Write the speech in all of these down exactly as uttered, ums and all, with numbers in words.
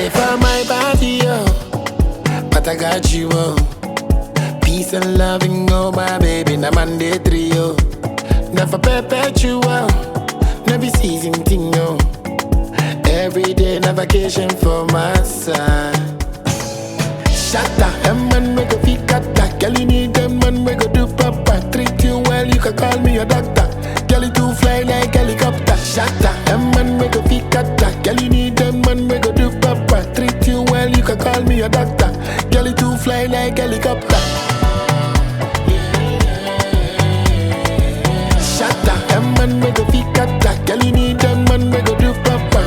for my body, oh, but I got you, oh. Peace and loving, oh my baby, na mandatory, oh. Never perpetual, never season thing, oh. Every day, na vacation for my side. Shatta, a man we go fit kata. Girl, you need a man we go do papa. Treat you well, you can call me a doctor. Girl, you too fly like helicopter. Shatta, a man we go fit kata. Girl, you need a man we go do papa. Treat you well, you can call me a doctor. Girl, you too fly like helicopter. Shatta, a man we go fit kata. Girl, you need a man we go do papa.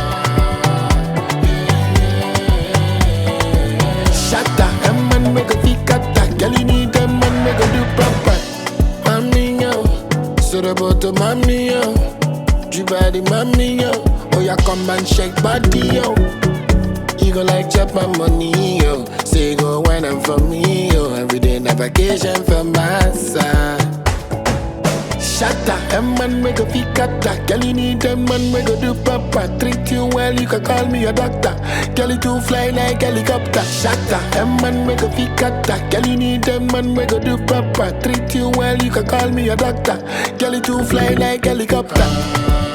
Shatta, a man we go fit kata. Girl, you need a man we go do proper. Mami yo, so the bottom mami yo, you body mami yo. Oh yeah, come and shake body yo. You go like chop my money yo. Say you go wine and for me yo. Every day na vacation for my side. Shatta, a man we go fit kata. Girl, you need a man we go do papa. Treat you well, you can call me a doctor. Girl, you too fly like helicopter. Shatta, a man we go fit kata. Girl, you need a man we go do papa. Treat you well, you can call me a doctor. Girl, you too fly like helicopter.